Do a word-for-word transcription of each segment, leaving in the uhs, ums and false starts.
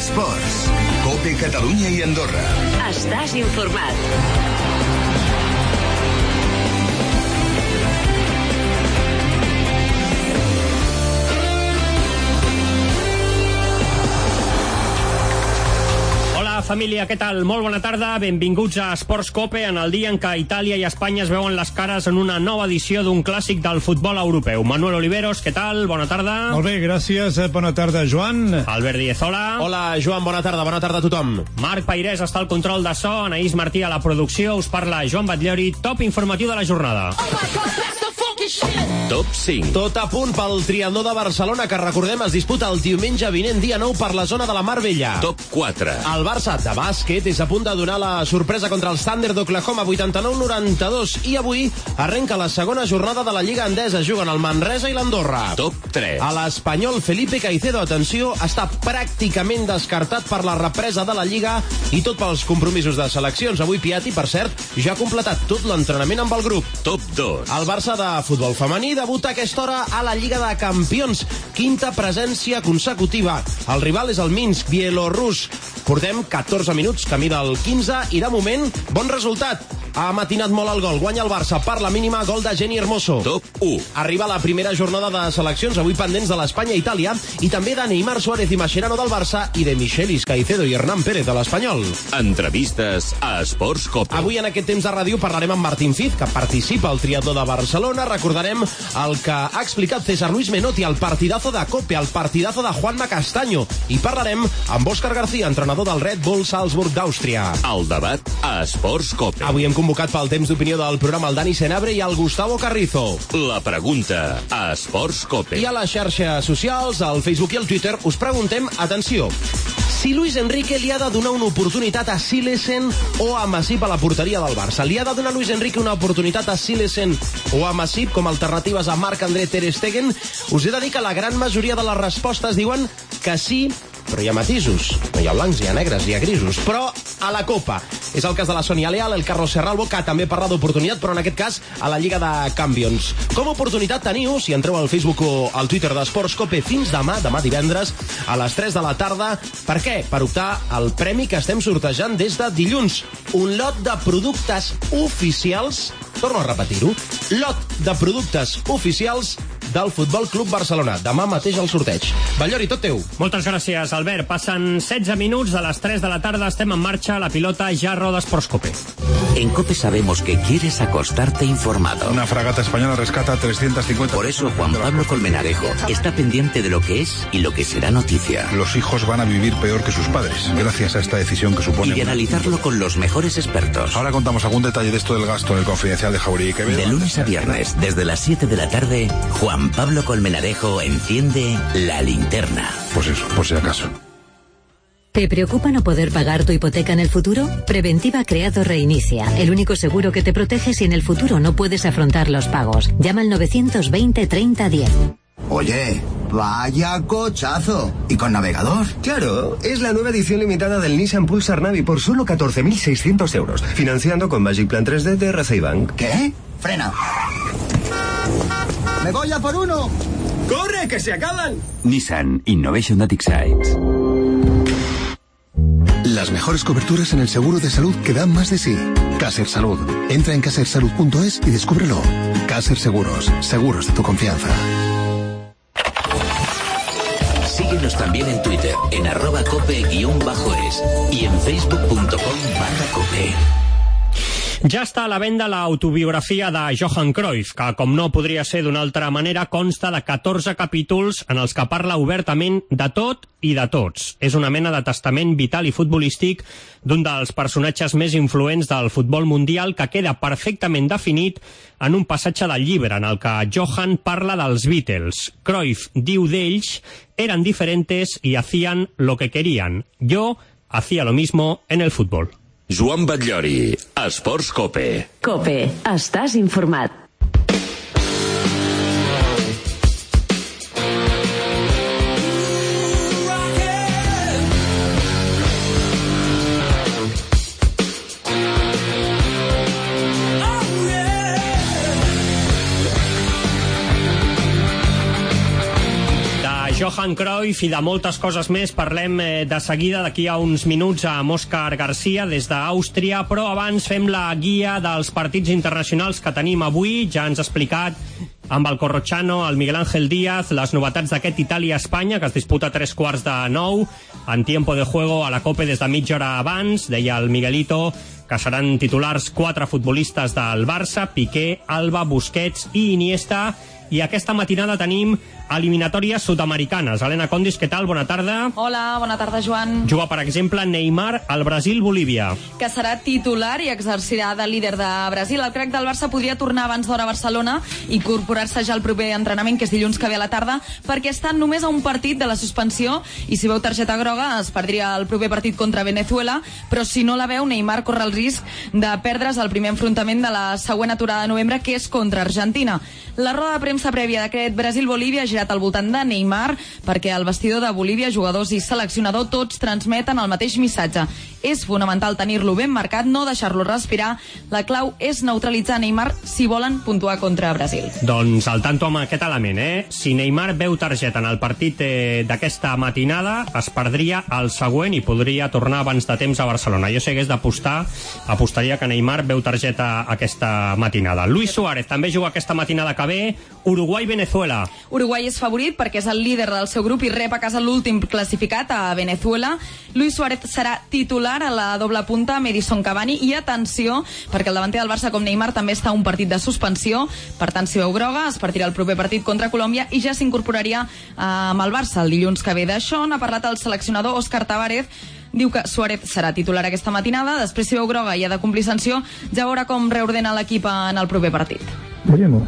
Esports. COPE Catalunya i Andorra. Estàs informat. Família, què tal? Molt bona tarda, benvinguts a Esports COPE en el dia en què Itàlia i Espanya es veuen les cares en una nova edició d'un clàssic del futbol europeu. Manuel Oliveros, què tal? Bona tarda. Molt bé, gràcies. Bona tarda, Joan. Albert Díez, hola. Hola, Joan, bona tarda, bona tarda a tothom. Marc Pairés està al control de so, Anaïs Martí a la producció, us parla Joan Batllori, top informatiu de la jornada. Top cinc. Tot a punt pel triatló de Barcelona, que recordem es disputa el diumenge vinent, dia nou, per la zona de la Mar Bella. Top quatre. El Barça de bàsquet és a punt de donar la sorpresa contra els Thunder d'Oklahoma, vuitanta-nou noranta-dos, i avui arrenca la segona jornada de la Lliga Endesa. Juguen el Manresa i l'Andorra. Top tres. A l'espanyol Felipe Caicedo, atenció, està pràcticament descartat per la represa de la Lliga i tot pels compromisos de seleccions. Avui Piatti, per cert, ja ha completat tot l'entrenament amb el grup. Top dos. El Barça de futbol femení debuta a aquesta hora a la Lliga de Campions. Quinta presència consecutiva. El rival és el Minsk, bielorrus. Portem catorze minuts, camí del quinze, i de moment, bon resultat. Ha matinat molt el gol. Guanya el Barça per la mínima, gol de Jenny Hermoso. Top u. Arriba la primera jornada de seleccions, avui pendents de l'Espanya-Itàlia, i també de Neymar Suárez i Mascherano del Barça, i de Michelis Caicedo i Hernán Pérez de l'Espanyol. Entrevistes a Esports COPE. Avui en aquest temps de ràdio parlarem amb Martín Fiz, que participa al triatló de Barcelona. Recordarem el que ha explicat César Luis Menotti, el partidazo de COPE, el partidazo de Juanma Castaño, i parlarem amb Òscar García, entrenador del Red Bull Salzburg d'Àustria. El debat a Esports COPE. Avui hem convocat pel temps d'opinió del programa el Dani Senabre i el Gustavo Carrizo. La pregunta a Esports COPE. I a les xarxes socials, al Facebook i al Twitter, us preguntem, atenció, si Luis Enrique li ha de donar una oportunitat a Silesen o a Masip a la porteria del Barça. Li ha de donar Luis Enrique una oportunitat a Silesen o a Masip com a alternatives a Marc-André Ter Stegen? Us he de dir que la gran majoria de les respostes diuen que sí, però hi ha matisos. No hi ha blancs, hi ha negres, hi ha grisos. Però a la Copa. És el cas de la Sonia Leal, el Carlos Serralbo, que també parla d'oportunitat, però en aquest cas a la Lliga de Campions. Com a oportunitat teniu, si entreu al Facebook o al Twitter d'Esports COPE, fins demà, demà divendres, a les tres de la tarda. Per què? Per optar al premi que estem sortejant des de dilluns. Un lot de productes oficials, torno a repetir-ho, lot de productes oficials del Futbol Club Barcelona. Demà mateix el sorteig. Batllori, tot teu. Moltes gràcies, Albert. Passen setze minuts de les tres de la tarda. Estem en marxa. La pilota ja roda Esports COPE. En COPE sabemos que quieres acostarte informado. Una fragata española rescata trescientos cincuenta... Por eso Juan Pablo Colmenarejo está pendiente de lo que es y lo que será noticia. Los hijos van a vivir peor que sus padres, gracias a esta decisión que supone... Y de analizarlo con los mejores expertos. Ahora contamos algún detalle de esto del gasto en el Confidencial de Jauregui y Quevedo. De lunes a viernes, desde las siete de la tarde, Juan Pablo Colmenarejo enciende la linterna. Pues eso, por si acaso. ¿Te preocupa no poder pagar tu hipoteca en el futuro? Preventiva ha creado Reinicia, el único seguro que te protege si en el futuro no puedes afrontar los pagos. Llama al novecientos veinte treinta diez. Oye, vaya cochazo. ¿Y con navegador? Claro, es la nueva edición limitada del Nissan Pulsar Navi por solo catorce mil seiscientos euros, financiando con Magic Plan tres D de R C I Bank. ¿Qué? Frena. ¡Me voy a por uno! ¡Corre, que se acaban! Nissan Innovation that excites. Las mejores coberturas en el seguro de salud que dan más de sí. Caser Salud. Entra en caser salud punto es y descúbrelo. Caser Seguros. Seguros de tu confianza. Síguenos también en Twitter, en arroba cope-es y en facebook punto com barra cope. Ja està a la venda l'autobiografia de Johan Cruyff, que, com no podria ser d'una altra manera, consta de catorze capítols en els que parla obertament de tot i de tots. És una mena de testament vital i futbolístic d'un dels personatges més influents del futbol mundial, que queda perfectament definit en un passatge del llibre en el que Johan parla dels Beatles. Cruyff diu d'ells: «Eran diferentes y hacían lo que querían. Yo hacía lo mismo en el fútbol». Joan Batllori, Esports COPE. COPE, estàs informat. Johan Johan Cruyff i de moltes coses més parlem eh, de seguida d'aquí a uns minuts amb Òscar Garcia des d'Àustria, però abans fem la guia dels partits internacionals que tenim avui. Ja ens ha explicat amb el Corrochano, el Miguel Ángel Díaz, les novetats d'aquest Itàlia-Espanya, que es disputa a tres quarts de nou, en tiempo de juego a la COPE des de mitja hora abans. Deia el Miguelito que seran titulars quatre futbolistes del Barça, Piqué, Alba, Busquets i Iniesta. I aquesta matinada tenim eliminatòries sud-americanes. Helena Condis, què tal? Bona tarda. Hola, bona tarda, Joan. Juga, per exemple, Neymar al Brasil-Bolívia. Que serà titular i exercirà de líder de Brasil. El crack del Barça podria tornar abans d'hora a Barcelona i incorporar-se ja al proper entrenament, que és dilluns que ve a la tarda, perquè està només a un partit de la suspensió i si veu targeta groga es perdria el proper partit contra Venezuela, però si no la veu, Neymar corre el risc de perdre's el primer enfrontament de la següent aturada de novembre, que és contra Argentina. La roda de premsa prèvia d'aquest Brasil-Bolívia ha girat al voltant de Neymar, perquè al vestidor de Bolívia, jugadors i seleccionador tots transmeten el mateix missatge. És fonamental tenir-lo ben marcat, no deixar-lo respirar. La clau és neutralitzar Neymar si volen puntuar contra Brasil. Doncs al tanto amb aquest element, eh? Si Neymar veu targeta en el partit eh, d'aquesta matinada, es perdria el següent i podria tornar abans de temps a Barcelona. Jo si hagués d'apostar, apostaria que Neymar veu targeta aquesta matinada. Luis Suárez també juga aquesta matinada que ve. Uruguai-Venezuela. Uruguai és favorit perquè és el líder del seu grup i rep a casa l'últim classificat, a Venezuela. Luis Suárez serà titular a la doble punta amb Edison Cavani i atenció, perquè el davanter del Barça com Neymar també està a un partit de suspensió. Per tant, si veu groga, es partirà el proper partit contra Colòmbia i ja s'incorporaria eh, amb el Barça el dilluns que ve. D'això n'ha parlat el seleccionador Óscar Tavares. Diu que Suárez serà titular aquesta matinada, després si veu groga i ha de complir sanció, ja veurà com reordena l'equip en el proper partit. Veremos.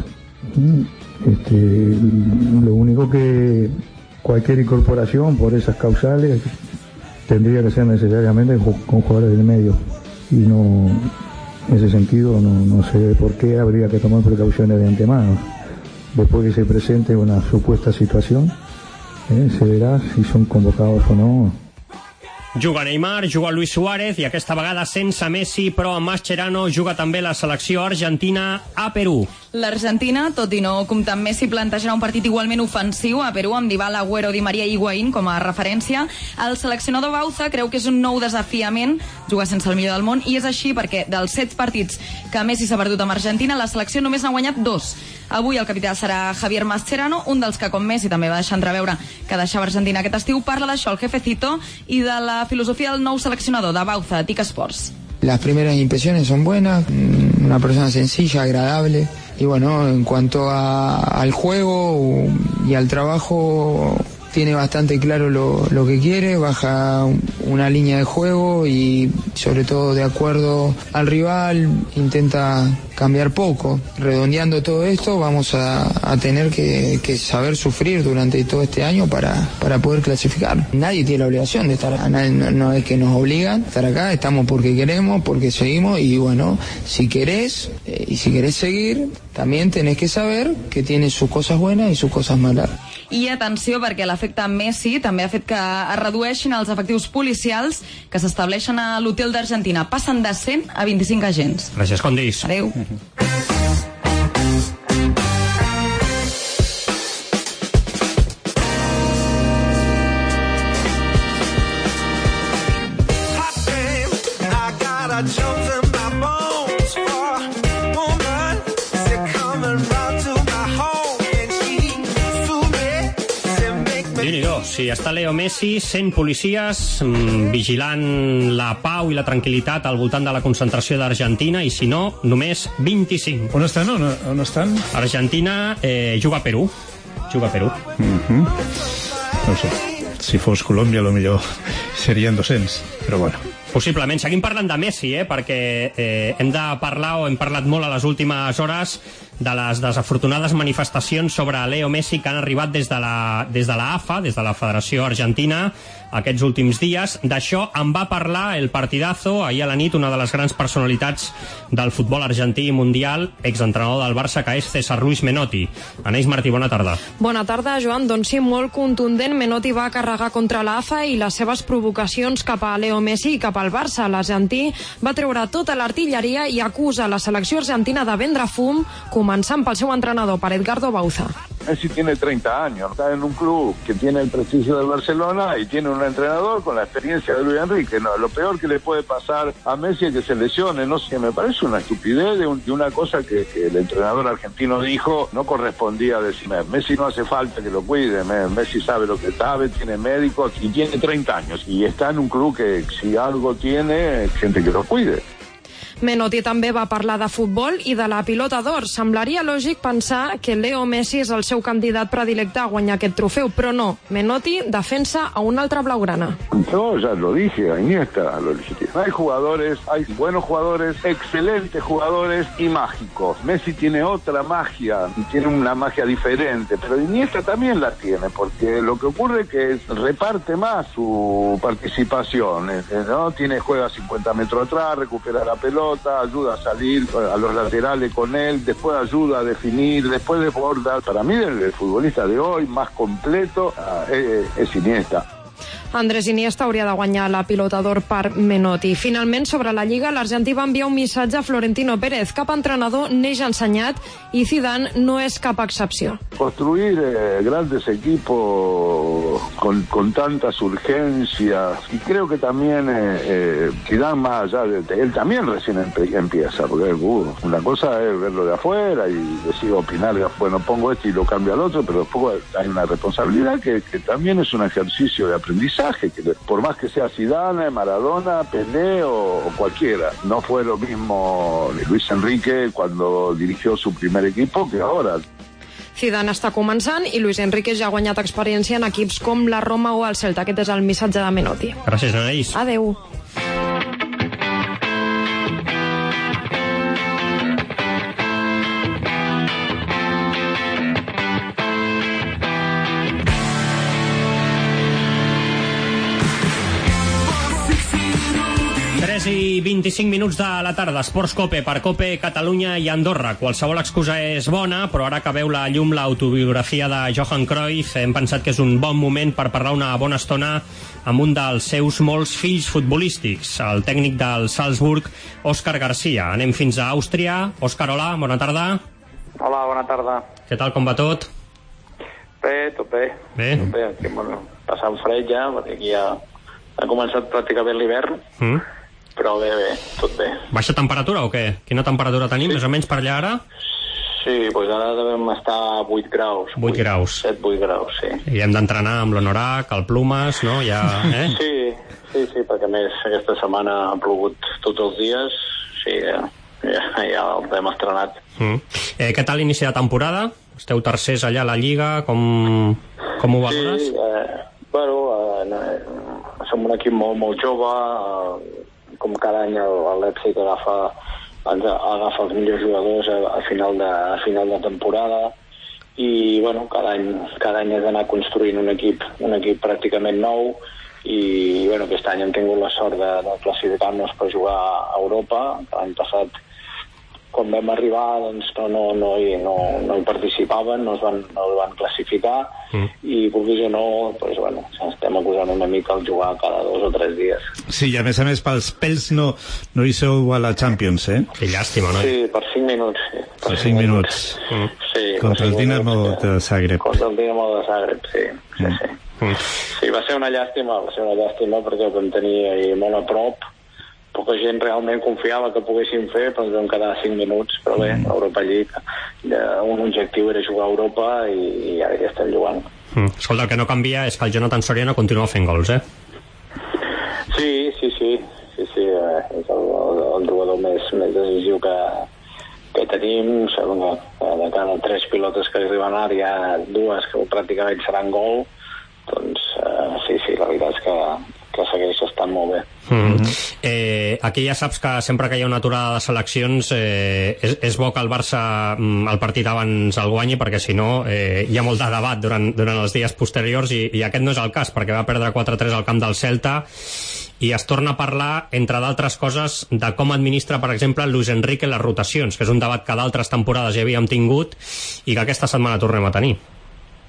Este, lo único que cualquier incorporación por esas causales tendría que ser necesariamente con jugadores del medio y no, en ese sentido no, no sé por qué habría que tomar precauciones de antemano. Después que se presente una supuesta situación, eh, se verá si son convocados o no. Juga Neymar, juga Luis Suárez i aquesta vegada sense Messi, però amb Mascherano juga també la selecció argentina a Perú. L'Argentina, tot i no comptar amb Messi, plantejarà un partit igualment ofensiu a Perú amb Dybala, Agüero, Di Maria i Higuaín com a referència. El seleccionador Bauza creu que és un nou desafiament jugar sense el millor del món i és així perquè dels set partits que Messi s'ha perdut amb Argentina, la selecció només n'ha guanyat dos. Avui el capità serà Javier Mascherano, un dels que com Messi també va deixar entreveure que deixava Argentina aquest estiu. Parla d'això el jefecito i de la filosofía del nou seleccionador de Bauza, Tic Sports. Las primeras impresiones son buenas, una persona sencilla, agradable, y bueno, en cuanto a, al juego y al trabajo, tiene bastante claro lo, lo que quiere, baja una línea de juego y sobre todo de acuerdo al rival intenta cambiar poco. Redondeando todo esto vamos a, a tener que, que saber sufrir durante todo este año para, para poder clasificar. Nadie tiene la obligación de estar acá, nadie, no, no es que nos obligan a estar acá, estamos porque queremos, porque seguimos y bueno, si querés eh, y si querés seguir, también tenés que saber que tiene sus cosas buenas y sus cosas malas. I atenció, perquè l'efecte Messi també ha fet que es redueixin els efectius policials que s'estableixen a l'hotel d'Argentina. Passen de cent a vint-i-cinc agents. Gràcies, Condis. Adéu. Si està Leo Messi, cent policies mmm, vigilant la pau i la tranquil·litat al voltant de la concentració d'Argentina, i si no, només vint-i-cinc. On estan? On, on estan? Argentina eh, juga a Perú. Juga a Perú. Mm-hmm. No sé. Si fos Colòmbia, a lo millor serien dos-cents, però bueno. Possiblement. Seguim parlant de Messi, eh, perquè eh, hem de parlar, o hem parlat molt a les últimes hores, de les desafortunades manifestacions sobre Leo Messi que han arribat des de la, des de la A F A, des de la Federació Argentina, aquests últims dies. D'això en va parlar el Partidazo ahir a la nit, una de les grans personalitats del futbol argentí i mundial, exentrenador del Barça, que és César Luis Menotti. Aneix Martí, bona tarda. Bona tarda, Joan. Doncs sí, molt contundent. Menotti va carregar contra l'A F A i les seves provocacions cap a Leo Messi i cap al Barça. L'argentí va treure tota l'artilleria i acusa la selecció argentina de vendre fum, començant pel seu entrenador, per Edgardo Bauza. Messi tiene treinta años, está en un club que tiene el prestigio del Barcelona y tiene un entrenador con la experiencia de Luis Enrique. No, lo peor que le puede pasar a Messi es que se lesione, no sé, me parece una estupidez de, un, de una cosa que, que el entrenador argentino dijo, no correspondía a decir, Messi no hace falta que lo cuide, Messi sabe lo que sabe, tiene médicos y tiene treinta años y está en un club que si algo tiene, gente que lo cuide. Menotti també va parlar de futbol i de la pilota d'or. Semblaria lògic pensar que Leo Messi és el seu candidat predilecte a guanyar aquest trofeu, però no. Menotti defensa a un altre blaugrana. Yo ya lo dije, a Iniesta lo dije. Hay jugadores, hay buenos jugadores, excelentes jugadores y mágicos. Messi tiene otra magia, tiene una magia diferente, pero Iniesta también la tiene, porque lo que ocurre es que reparte más su participación, ¿no? Tiene, juega cincuenta metros atrás, recupera la pelota, ayuda a salir a los laterales con él, después ayuda a definir, después desborda. Para mí el, el futbolista de hoy más completo uh, es, es Iniesta. Andrés Iniesta hauria de guanyar la pilota d'or per Menotti. Finalment, sobre la Lliga, l'argentí va enviar un missatge a Florentino Pérez. Cap entrenador neix ensenyat i Zidane no és cap excepció. Construir eh, grandes equipos con, con tantas urgencias, y creo que también eh, eh, Zidane, más allá de, de él, también recién empe, empieza, porque uh, una cosa es verlo de afuera y decir, opinar, bueno, pongo este y lo cambio al otro, pero después hay una responsabilidad que, que también es un ejercicio de aprendizaje, que por más que sea Zidane, Maradona, Pelé o, o cualquiera, no fue lo mismo Luis Enrique cuando dirigió su primer equipo que ahora. Zidane està començant i Luis Enrique ja ha guanyat experiència en equips com la Roma o el Celta. Aquest és el missatge de Menotti. Gràcies, Anaïs. Adeu. I vint-i-cinc minuts de la tarda, Esports Cope per Cope, Catalunya i Andorra. Qualsevol excusa és bona, però ara que veu la llum l'autobiografia de Johan Cruyff, hem pensat que és un bon moment per parlar una bona estona amb un dels seus molts fills futbolístics, el tècnic del Salzburg, Òscar Garcia. Anem fins a Àustria. Òscar, hola, bona tarda. Hola, bona tarda. Què tal, com va tot? Bé, tot bé. Bé? Tot bé, aquí, bueno, passant fred ja, perquè aquí ja ha començat pràcticament l'hivern. Mm. Però bé, bé, tot bé. Baixa temperatura o què? Quina temperatura tenim, sí. Més o menys per allà ara? Sí, doncs ara devem estar a vuit graus. vuit graus. set vuit graus, sí. I hem d'entrenar amb l'Honorac, el Plumes, no? Ja, eh? Sí, sí, sí, perquè a més aquesta setmana ha plogut tots els dies, sí, ja, ja, ja els hem estrenat. Mm. Eh, què tal l'inici de temporada? Esteu tercers allà a la Lliga, com, com ho valores? Sí, eh, bueno, eh, som un equip molt, molt jove, eh, com cada any l'Leipzig agafa, agafa els millors jugadors a, a, final de, a final de temporada i bueno, cada any, cada any has d'anar construint un equip, un equip pràcticament nou i bueno, aquest any hem tingut la sort de, de classificar-nos per jugar a Europa. L'any passat quan vam arribar doncs, no, no, no, hi, no, no hi participaven, no es van, no es van classificar mm. i vulguis o no, doncs, bueno, estem acusant una mica el jugar cada dos o tres dies. Sí, i a més a més pels pèls no, no hi sou a la Champions, eh? Que llàstima, no? Sí, per cinc minuts. Sí, per, per cinc minuts. minuts. Mm. Sí, contra el Dinamo de Zagreb. Contra el Dinamo de Zagreb, sí. sí, mm. sí. Mm. Sí, va ser una llàstima, va ser una llàstima perquè ho vam tenir ahí molt a prop. Poca gent realment confiava que poguéssim fer, però ens vam quedar cinc minuts, però bé, mm. Europa League, un objectiu era jugar a Europa i, i ara ja estem jugant. Mm. Escolta, el que no canvia és que el Jonathan Soriano continua fent gols, eh? Sí, sí, sí, sí, sí, eh, és el, el, el jugador més, més decisiu que, que tenim. Sabem que de cada tres pilotes que arriben a l'àrea, dues que pràcticament seran gol, doncs eh, sí, sí, la veritat és que que segueix estant molt bé. Mm. Eh, aquí ja saps que sempre que hi ha una aturada de seleccions eh, és, és bo que el Barça el partit abans el guanyi, perquè si no eh, hi ha molt de debat durant, durant els dies posteriors i, i aquest no és el cas, perquè va perdre quatre tres al camp del Celta i es torna a parlar, entre d'altres coses, de com administra, per exemple, Luis Enrique les rotacions, que és un debat que d'altres temporades ja havíem tingut i que aquesta setmana tornem a tenir.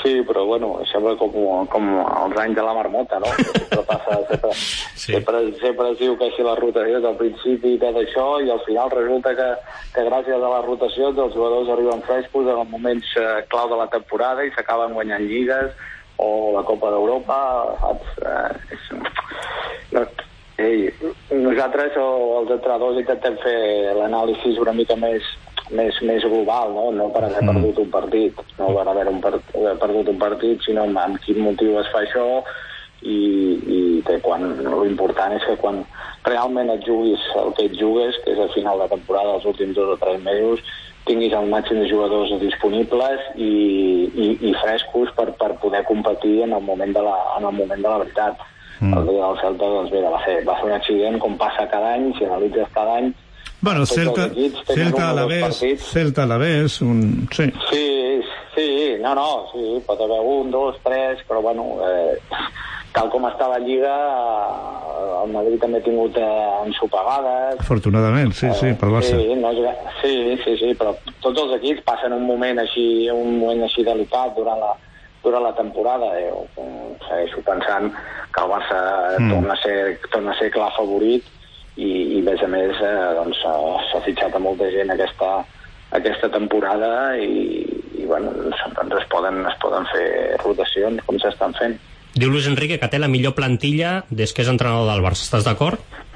Sí, però bueno, sembla com, com els anys de la marmota, no? Sempre passa, sempre, sí. sempre, sempre es diu que si la rotació del principi i tot això, i al final resulta que, que gràcies a les rotacions els jugadors arriben frescos en els moments eh, clau de la temporada i s'acaben guanyant lligues o la Copa d'Europa, saps? Eh, és, no, ei, nosaltres o els entrenadors intentem fer l'anàlisi una mica més més, més global, no? No per haver perdut un partit, no per haver un part, haver perdut un partit, sinó amb quin motiu es fa això i, i que quan l'important és que quan realment et juguis el que et jugues, que és al final de temporada, els últims dos o tres mesos, tinguis el màxim de jugadors disponibles i, i, i frescos per, per poder competir en el moment de la, en el moment de la veritat. Mm. El dia del Celta, doncs bé, va ser, va ser un accident, com passa cada any, si analitzes cada any. Bueno, Celta, Celta a la vez, Celta a la vez, un... sí. Sí, sí, no, no, sí, pot haver un, dos, tres, però bueno, eh, tal com està la Lliga, eh, el Madrid també ha tingut eh, ensopegades. Afortunadament, sí, sí, pel Barça. Sí, no, sí, sí, sí, però tots els equips passen un moment així, un moment així delicat durant la, durant la temporada. Eh, segueixo pensant que el Barça mm. torna a ser, torna a ser clar favorit, i, i a més a més eh, doncs, s'ha fitxat a molta gent aquesta, aquesta temporada i, i bueno, doncs es poden, es poden fer rotacions com s'estan fent. Diu Luis Enrique que té la millor plantilla des que és entrenador del Barça. Estàs d'acord?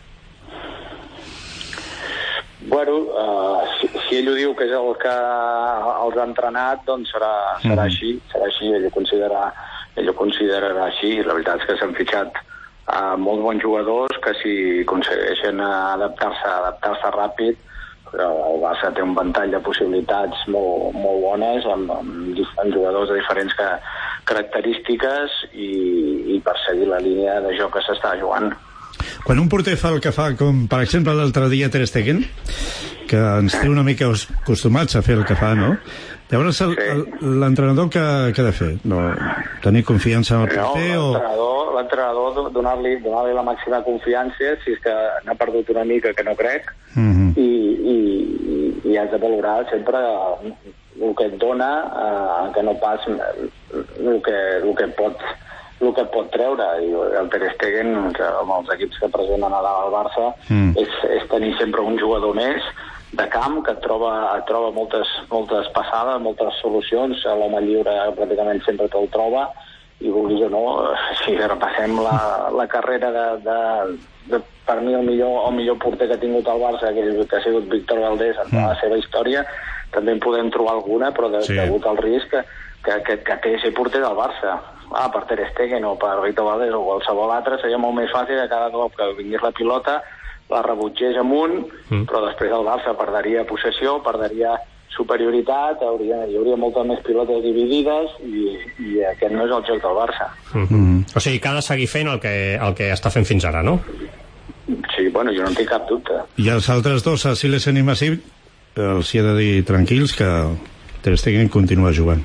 Bueno, uh, si, si ell ho diu que és el que els ha entrenat, doncs serà, serà mm. així, serà així, ell ho considera, ell ho considerarà així. La veritat és que s'han fitxat Uh, molts bons jugadors que si aconsegueixen adaptar-se adaptar-se ràpid, però el Barça té un ventall de possibilitats molt, molt bones amb, amb, amb jugadors de diferents que, característiques i, i perseguir la línia de joc que s'està jugant. Quan un porter fa el que fa, com per exemple l'altre dia Ter Stegen, que ens té una mica acostumats a fer el que fa, no? Llavors l'entrenador què ha de fer? No, tenir confiança en el porter no, o... L'entrenador donar-li donar-li la màxima confiança, si és que n'ha perdut una mica, que no crec, mm-hmm. i, i, i has de valorar sempre el que et dona, eh, que no pas el que, el que pot el que pot treure. I el Ter Stegen, que amb els equips que presenten a dalt al Barça, mm. és, és tenir sempre un jugador més de camp que et troba, et troba moltes, moltes passades, moltes solucions. L'home lliure pràcticament sempre te'l troba, i vulguis o no, si repassem la, la carrera de, de, de, per mi el millor, el millor porter que ha tingut el Barça, que, que ha sigut Víctor Valdés en mm. la seva història, també en podem trobar alguna, però de, sí. degut al risc que, que, que, que té ser porter del Barça. Ah, per Ter Stegen o per Víctor Valdés o qualsevol altre seria molt més fàcil que cada cop que vingués la pilota la rebutgés amunt, mm. però després el Barça perdria possessió, perdria superioritat, hauria, hi hauria moltes més pilotes dividides i, i aquest no és el joc del Barça. Mm-hmm. O sigui que ha de seguir fent el que, el que està fent fins ara, no? Sí, bueno, jo no en tinc cap dubte. I els altres dos, a Silesen i Masip, els hi he de dir tranquils que Ter Stegen continua jugant.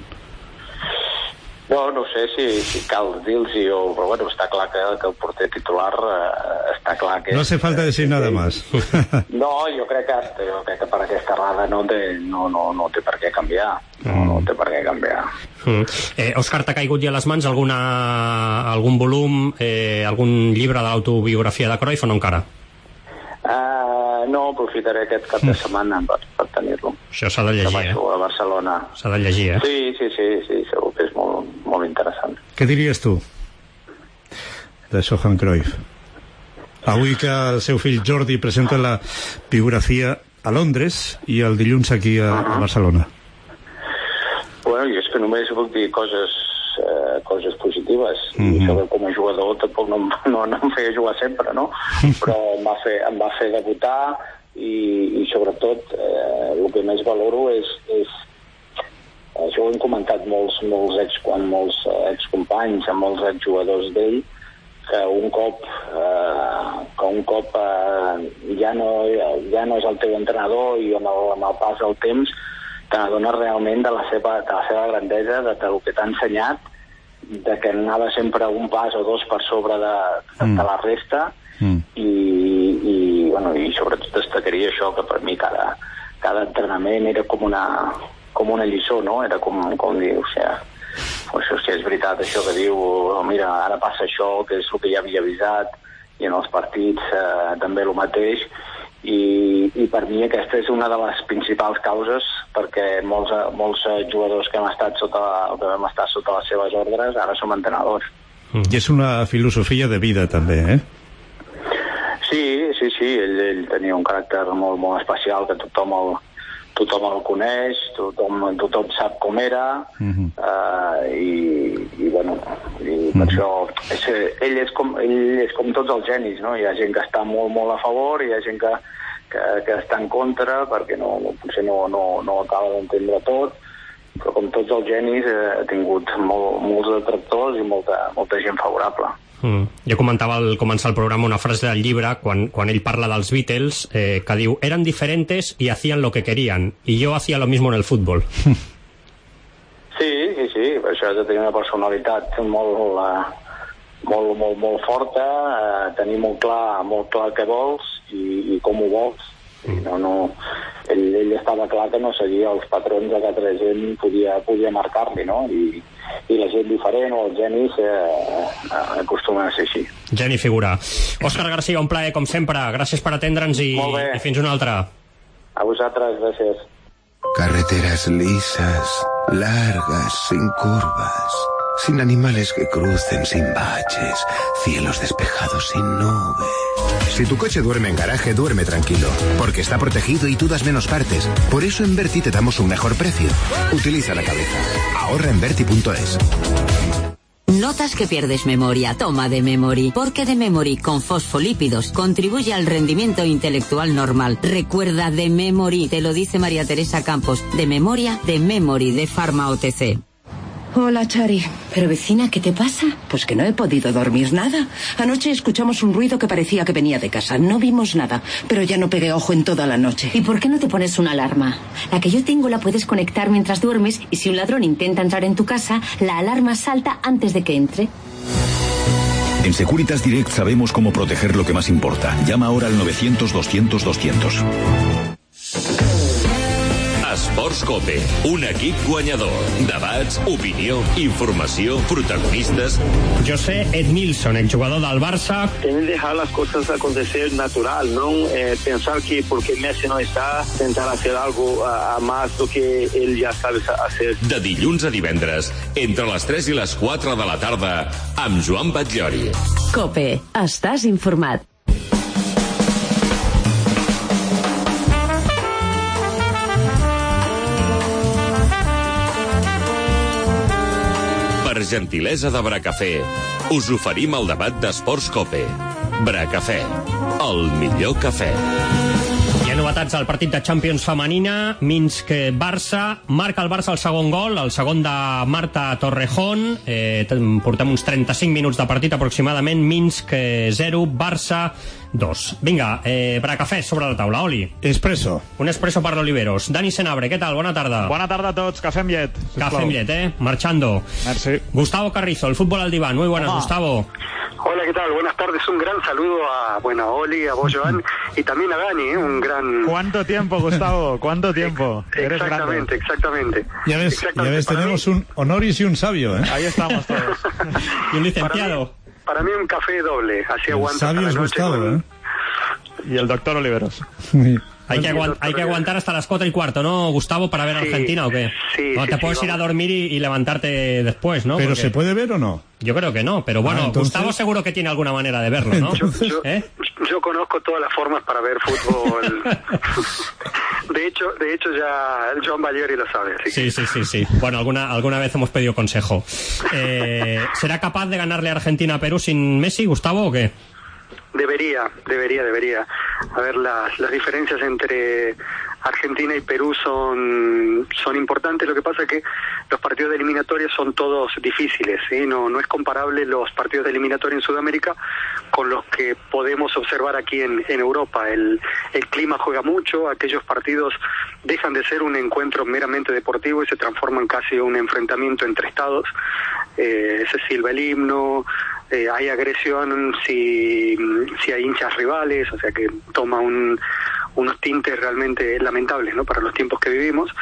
No, no sé si, si cal dir-los-hi, però bueno, està clar que, que el porter titular eh, està clar que... No hace falta decir nada más. No, jo crec que, jo crec que per aquesta errada no té, no, no, no té per què canviar. No, no té per què canviar. Mm. Eh, Òscar, t'ha caigut ja a les mans alguna, algun volum, eh, algun llibre de l'autobiografia de Cruyff o no encara? Uh, no, aprofitaré aquest cap de setmana per, per tenir-lo. Això s'ha de llegir, eh? A Barcelona. S'ha de llegir, eh? Sí, sí, sí, sí, segur que és molt, molt interessant. Què diries tu de Johan Cruyff? Avui que el seu fill Jordi presenta la biografia a Londres i el dilluns aquí a, uh-huh. a Barcelona. Bueno, jo és que només puc dir coses eh, coses positives. Mm-hmm. I això que com a jugador tampoc no, no, no em feia jugar sempre, no? Però em va fer, em va fer debutar i, i sobretot eh, el que més valoro és, és això ho hem comentat molts, molts, ex, molts excompanys, amb molts exjugadors d'ell, que un cop eh, que un cop eh, ja, no, ja no és el teu entrenador i amb el, amb el pas del temps te n'adones realment de la seva, de la seva grandesa, de, de el que t'ha ensenyat, de que anava sempre un pas o dos per sobre de, de, mm. de la resta, mm. i, i, bueno, i sobretot destacaria això, que per mi cada, cada entrenament era com una, com una lliçó, no? Era com, com dir, o sigui, pues, hòstia, és veritat això que diu, oh, mira, ara passa això, que és el que ja havia avisat, i en els partits eh, també el mateix, i, i per mi aquesta és una de les principals causes perquè molts, molts jugadors que hem estat sota, que hem estat sota les seves ordres ara som entrenadors. I és una filosofia de vida també, eh? Sí, sí, sí, ell, ell tenia un caràcter molt, molt especial que tothom el, tothom el coneix, tothom, tothom sap com era, uh-huh. uh, i, i bueno, i per uh-huh. això és, ell, és com, ell és com tots els genis, no? Hi ha gent que està molt, molt a favor, hi ha gent que, que, que està en contra perquè no, potser no, no, no acaba d'entendre tot, però com tots els genis eh, ha tingut molt, molts detractors i molta, molta gent favorable. Mm. Jo comentava al començar el programa una frase del llibre quan, quan ell parla dels Beatles eh, que diu, eran diferentes y hacían lo que querían y yo hacía lo mismo en el fútbol. Sí, sí, sí, per això has de tenir una personalitat molt, uh, molt, molt, molt forta, uh, tenir molt clar, molt clar què vols i, i com ho vols. I no, no, ell, ell estava clar que no seguia els patrons que altra gent podia, podia marcar-li, no? I, i la gent diferent o els genis eh, eh, acostumen a ser així. Geni figura. Òscar Garcia, un plaer com sempre, gràcies per atendre'ns i, i fins una altra. A vosaltres, gràcies. Carreteras lisas, largas, sin curvas, sin animales que crucen, sin baches, cielos despejados sin nubes. Si tu coche duerme en garaje, duerme tranquilo, porque está protegido y tú das menos partes. Por eso en Berti te damos un mejor precio. Utiliza la cabeza. Ahorra en Berti punto es. ¿Notas que pierdes memoria? Toma de Memory, porque de Memory con fosfolípidos contribuye al rendimiento intelectual normal. Recuerda de Memory, te lo dice María Teresa Campos. De memoria, de Memory, de Pharma O T C. Hola, Chari. Pero vecina, ¿qué te pasa? Pues que no he podido dormir nada. Anoche escuchamos un ruido que parecía que venía de casa. No vimos nada, pero ya no pegué ojo en toda la noche. ¿Y por qué no te pones una alarma? La que yo tengo la puedes conectar mientras duermes y si un ladrón intenta entrar en tu casa, la alarma salta antes de que entre. En Securitas Direct sabemos cómo proteger lo que más importa. Llama ahora al novecientos doscientos doscientos. Esports Cope, un equip guanyador. Debats, opinió, informació, protagonistes. José Edmilson, el jugador del Barça. Tienen que dejar las cosas acontecer natural, no eh, pensar que porque Messi no está, intentar hacer algo a, a más lo que él ya sabe hacer. De dilluns a divendres, entre les tres i les quatre de la tarda, amb Joan Batllori. Cope, estàs informat. Per gentilesa de Bracafé, us oferim el debat d'Esports Cope. Bracafé, el millor cafè. Hi ha novetats al partit de Champions femenina. Minsk-Barça. Marca el Barça el segon gol, el segon de Marta Torrejón. Eh, portem uns trenta-cinc minuts de partit aproximadament. Minsk zero, Barça dos. Vinga, eh, Bracafé sobre la taula. Oli. Espresso. Un espresso per l'Oliveros. Dani Senabre, què tal? Bona tarda. Bona tarda a tots. Café amb llet. Café amb llet, eh? Marchando. Merci. Gustavo Carrizo, el fútbol al diván. Muy buenas, Hola. Gustavo. Hola, ¿qué tal? Buenas tardes. Un gran saludo a, bueno, a Oli, a vos, Joan, y también a Dani, ¿eh? Un gran... ¿Cuánto tiempo, Gustavo? ¿Cuánto tiempo? Eres exactamente, grande. exactamente. Ya ves, exactamente. Ya ves tenemos mí... un honoris y un sabio, ¿eh? Ahí estamos todos. Y un licenciado. Para mí, para mí un café doble, así aguanta sabio hasta es la noche. Gustavo, con... ¿eh? Y el doctor Oliveros. Hay que, aguant hay que aguantar hasta las cuatro y cuarto, ¿no, Gustavo, para ver a Argentina, sí, o qué? Sí, no, sí, te sí, puedes sí, ir a dormir y, y levantarte después, ¿no? ¿Pero Porque... se puede ver o no? Yo creo que no, pero bueno, ah, entonces... Gustavo seguro que tiene alguna manera de verlo, ¿no? Yo, yo, ¿Eh? yo conozco todas las formas para ver fútbol. De hecho, de hecho ya el Joan Batllori lo sabe. Así sí, que... sí, sí, sí. Bueno, alguna, alguna vez hemos pedido consejo. Eh, ¿Será capaz de ganarle a Argentina a Perú sin Messi, Gustavo, o qué? Debería, debería, debería. A ver, las, las diferencias entre Argentina y Perú son, son importantes. Lo que pasa es que los partidos de eliminatoria son todos difíciles, ¿sí? No, no es comparable los partidos de eliminatoria en Sudamérica con los que podemos observar aquí en, en Europa. El, el clima juega mucho, aquellos partidos dejan de ser un encuentro meramente deportivo y se transforman casi en un enfrentamiento entre estados. Eh, se silba el himno, eh, hay agresión si, si hay hinchas rivales, o sea que toma un, unos tintes realmente lamentables, ¿no?, para los tiempos que vivimos.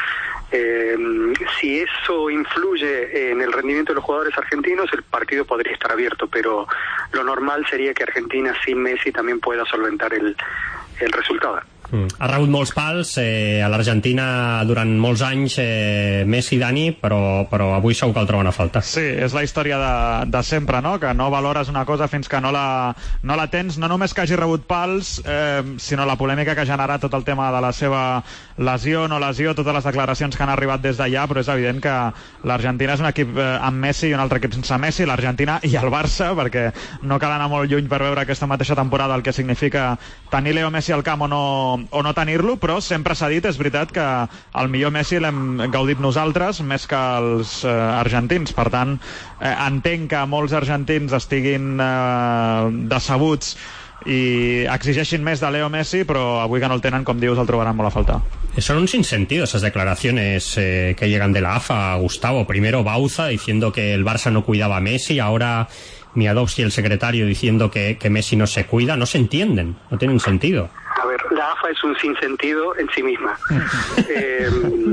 Eh, si eso influye en el rendimiento de los jugadores argentinos, el partido podría estar abierto, pero lo normal sería que Argentina sin Messi también pueda solventar el, el resultado. Mm. Ha rebut molts pals eh, a l'Argentina durant molts anys eh, Messi i Dani, però, però avui segur que el troben a falta. Sí, és la història de, de sempre, no? Que no valores una cosa fins que no la, no la tens, no només que hagi rebut pals, eh, sinó la polèmica que ha generat tot el tema de la seva lesió, no lesió, totes les declaracions que han arribat des d'allà, però és evident que l'Argentina és un equip eh, amb Messi i un altre equip sense Messi, l'Argentina i el Barça, perquè no cal anar molt lluny per veure aquesta mateixa temporada el que significa tenir Leo Messi al camp o no o no tenir-lo, però sempre s'ha dit, és veritat, que el millor Messi l'hem gaudit nosaltres més que els eh, argentins. Per tant, eh, entenc que molts argentins estiguin eh, decebuts i exigeixin més de Leo Messi, però avui que no el tenen, com dius, el trobaran molt a faltar. Son un sinsentido esas declaraciones eh, que llegan de la A F A, Gustavo. Primero Bauza diciendo que el Barça no cuidaba a Messi, ahora Miadowski, el secretario, diciendo que, que Messi no se cuida. No se entienden, no tienen sentido. A ver, la A F A es un sinsentido en sí misma. eh,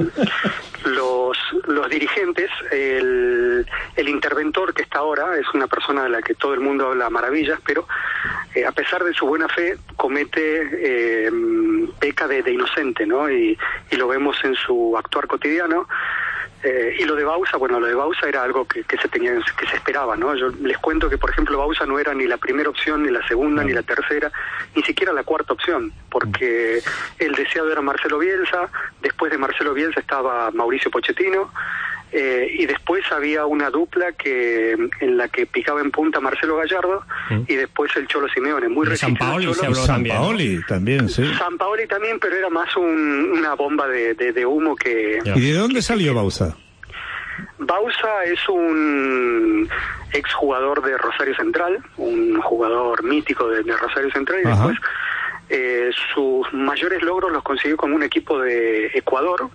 los, los dirigentes, el, el interventor que está ahora es una persona de la que todo el mundo habla maravillas, pero eh, a pesar de su buena fe comete eh, peca de, de inocente, ¿no? Y, y lo vemos en su actuar cotidiano. Eh, y lo de Bauza, bueno, lo de Bauza era algo que, que se tenía, que se esperaba, ¿no? Yo les cuento que, por ejemplo, Bauza no era ni la primera opción, ni la segunda, ni la tercera, ni siquiera la cuarta opción, porque el deseado era Marcelo Bielsa, después de Marcelo Bielsa estaba Mauricio Pochettino, eh, y después había una dupla que en la que picaba en punta Marcelo Gallardo, mm. y después el Cholo Simeone, muy resistido. Sampaoli se habló también. Sampaoli también, sí. Sampaoli también, pero era más un, una bomba de, de, de humo que... ¿Y de dónde salió Bauza? Bauza es un exjugador de Rosario Central, un jugador mítico de, de Rosario Central, y Ajá. después eh, sus mayores logros los consiguió con un equipo de Ecuador,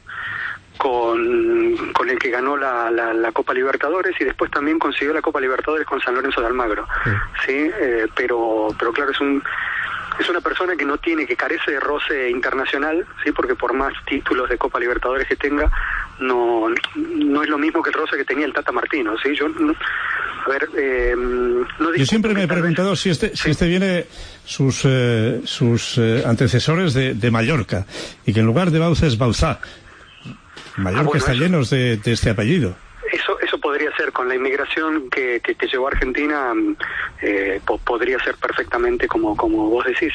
con, con el que ganó la, la, la Copa Libertadores, y después también consiguió la Copa Libertadores con San Lorenzo de Almagro. Sí, ¿sí? Eh, pero, pero claro, es un... Es una persona que no tiene, que carece de roce internacional, sí, porque por más títulos de Copa Libertadores que tenga, no no es lo mismo que el roce que tenía el Tata Martino, sí. Yo, no, a ver, eh, no yo siempre me he preguntado si este, sí. si este viene sus eh, sus eh, antecesores de, de Mallorca, y que en lugar de Bauza es Bauzá. Mallorca ah, bueno, está eso... lleno de, de este apellido. Eso, eso podría ser, con la inmigración que, que, que llegó a Argentina, eh, po, podría ser perfectamente como, como vos decís.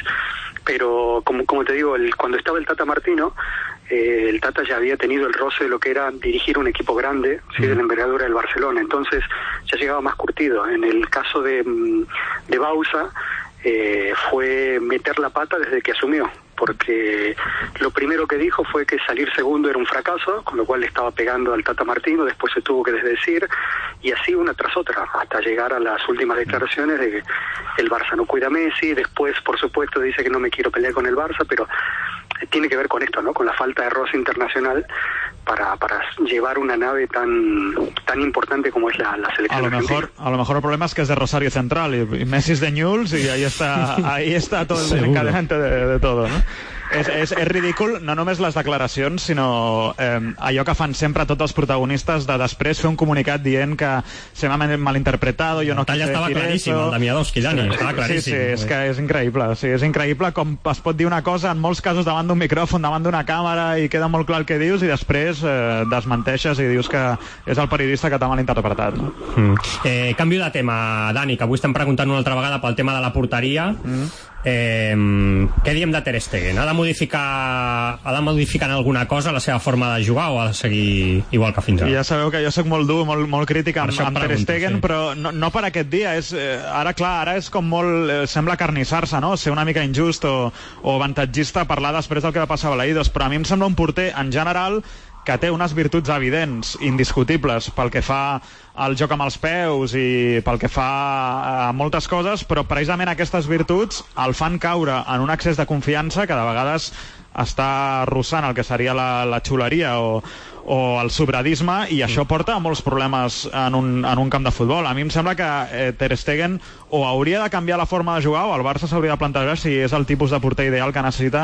Pero, como, como te digo, el, cuando estaba el Tata Martino, eh, el Tata ya había tenido el roce de lo que era dirigir un equipo grande, ¿sí? de la envergadura del Barcelona. Entonces, ya llegaba más curtido. En el caso de, de Bauza, eh, fue meter la pata desde que asumió, porque lo primero que dijo fue que salir segundo era un fracaso, con lo cual le estaba pegando al Tata Martino, después se tuvo que desdecir, y así una tras otra, hasta llegar a las últimas declaraciones de que el Barça no cuida a Messi. Después, por supuesto, dice que no me quiero pelear con el Barça, pero tiene que ver con esto, ¿no? Con la falta de roce internacional para, para llevar una nave tan tan importante como es la, la selección a lo argentina. mejor A lo mejor el problema es que es de Rosario Central y, y Messi es de Newell's, y ahí está, ahí está todo el desencadenante de, de todo, ¿no? És, és, és ridícul no només les declaracions, sinó eh, allò que fan sempre tots els protagonistes de després fer un comunicat dient que se m'ha malinterpretado, jo no quise estava decir claríssim, eso. el de Miadowski, Dani, estava claríssim. Sí, sí, és que és increïble, o sigui, és increïble com es pot dir una cosa en molts casos davant d'un micròfon, davant d'una càmera, i queda molt clar el que dius, i després eh, desmenteixes i dius que és el periodista que t'ha malinterpretat, no? Mm. Eh, canvio de tema, Dani, que avui estem preguntant una altra vegada pel tema de la porteria. Mm. Eh, què diem de Ter Stegen? Ha de modificar ha de modificar en alguna cosa la seva forma de jugar, o ha de seguir igual que fins ara? Ja sabeu que jo soc molt dur, molt, molt crític amb, amb Ter Stegen, sí. Però no, no per aquest dia. És, eh, ara, clar, ara és com molt... Eh, sembla carnissar-se, no? Ser una mica injust o, o avantatgista parlar després del que va passar a Balaïdos, però a mi em sembla un porter, en general, que té unes virtuts evidents, indiscutibles, pel que fa al joc amb els peus i pel que fa a moltes coses, però precisament aquestes virtuts el fan caure en un excés de confiança que de vegades està arrossant el que seria la, la xuleria o, o el sobradisme, i això porta a molts problemes en un, en un camp de futbol. A mi em sembla que eh, Ter Stegen o hauria de canviar la forma de jugar, o el Barça s'hauria de plantejar si és el tipus de porter ideal que necessita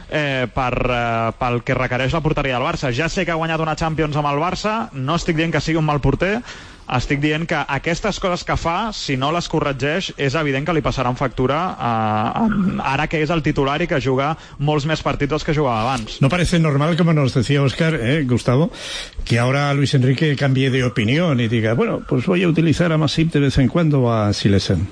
eh, per, eh, pel que requereix la porteria del Barça. Ja sé que ha guanyat una Champions amb el Barça, no estic dient que sigui un mal porter, estic dient que aquestes coses que fa, si no les corregeix, és evident que li passaran factura eh, ara que és el titular i que juga molts més partits dels que jugava abans. ¿No parece normal, como nos decía Óscar, eh, Gustavo, que ahora Luis Enrique cambie de opinión y diga, bueno, pues voy a utilizar a Masip de vez en cuando o a Silesen?